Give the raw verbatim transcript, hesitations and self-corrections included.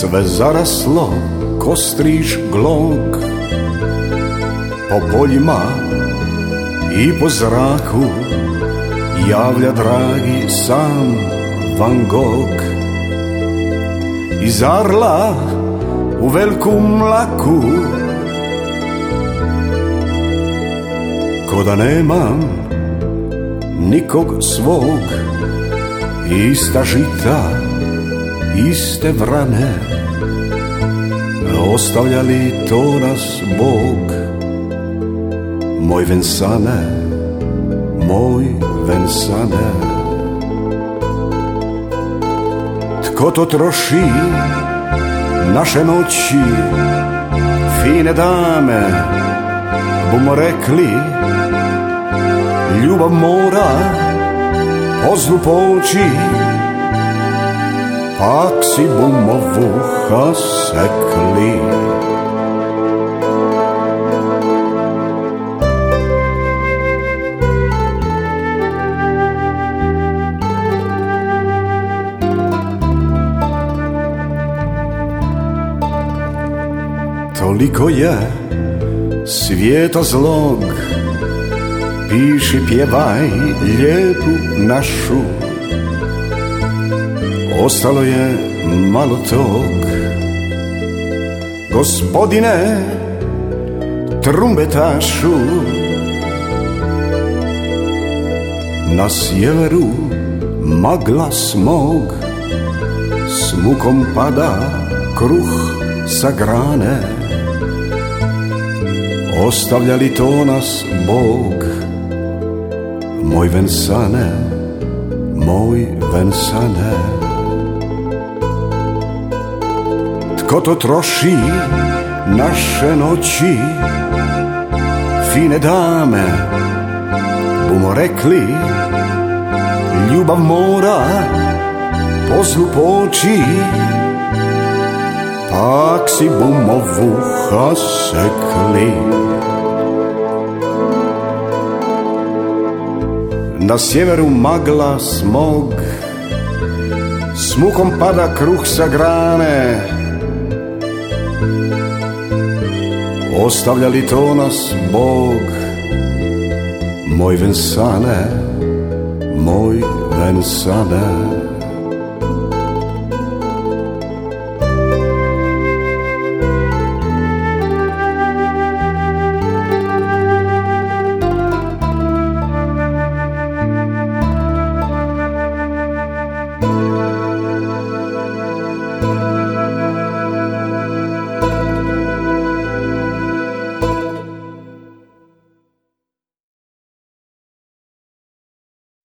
sve zaraslo ko striž glog, po poljima i po zraku javlja dragi sam Van Gogh. Iz Arla u Velku Mlaku, ko da nemam nikog svog, ista žita, iste vrane, ostavlja li to nas Bog? Moj Vensane, moj Vensane. Tko to troši naše noći, fine dame, bumo rekli, ljubav mora po zlu poći, pak si bumo vuha sekli. Toliko je svijeta zlog, piši, pjevaj lijepu našu, ostalo je malo tog. Gospodine trumbetašu, na sjeveru magla smog, s mukom pada kruh sa grane, ostavlja li to nas Bog? Moj Vensane, moj Vensane. Tko to troši naše noći, fine dame, bumo rekli, ljubav mora po zlu poći, pak si bumo vuha sekli. Na sjeveru magla smog, s mukom pada kruh sa grane, ostavlja li to nas Bog? Moj Vensane, moj Vensane.